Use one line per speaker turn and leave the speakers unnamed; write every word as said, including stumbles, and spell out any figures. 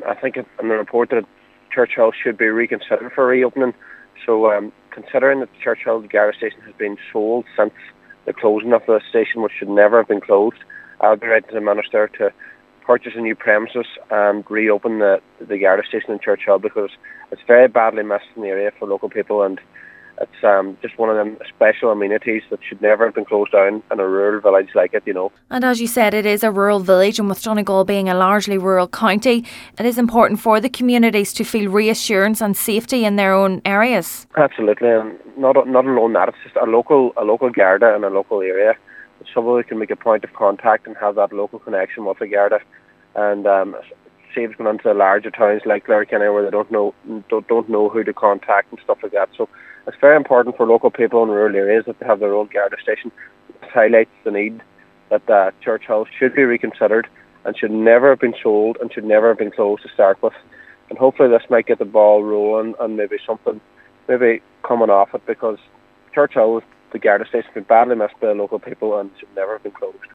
I think it, in the report that Church Hill should be reconsidered for reopening. So um, considering that the Church Hill Garda station has been sold since the closing of the station, which should never have been closed, I'll be writing to the Minister to purchase a new premises and reopen the, the Garda station in Church Hill, because it's very badly missed in the area for local people, and it's um, just one of them special amenities that should never have been closed down in a rural village like it, you know.
And as you said, it is a rural village, and with Donegal being a largely rural county, it is important for the communities to feel reassurance and safety in their own areas.
Absolutely, and not not alone that, it's just a local a local Garda in a local area. Someone who can make a point of contact and have that local connection with the Garda, and um, saves going into larger towns like Letterkenny where they don't know don't, don't know who to contact and stuff like that. So it's very important for local people in rural areas that they have their own Garda station. It highlights the need that uh, Church Hill should be reconsidered and should never have been sold and should never have been closed to start with. And hopefully this might get the ball rolling and maybe something maybe coming off it, because Church Hill, the Garda station, has been badly missed by the local people and should never have been closed.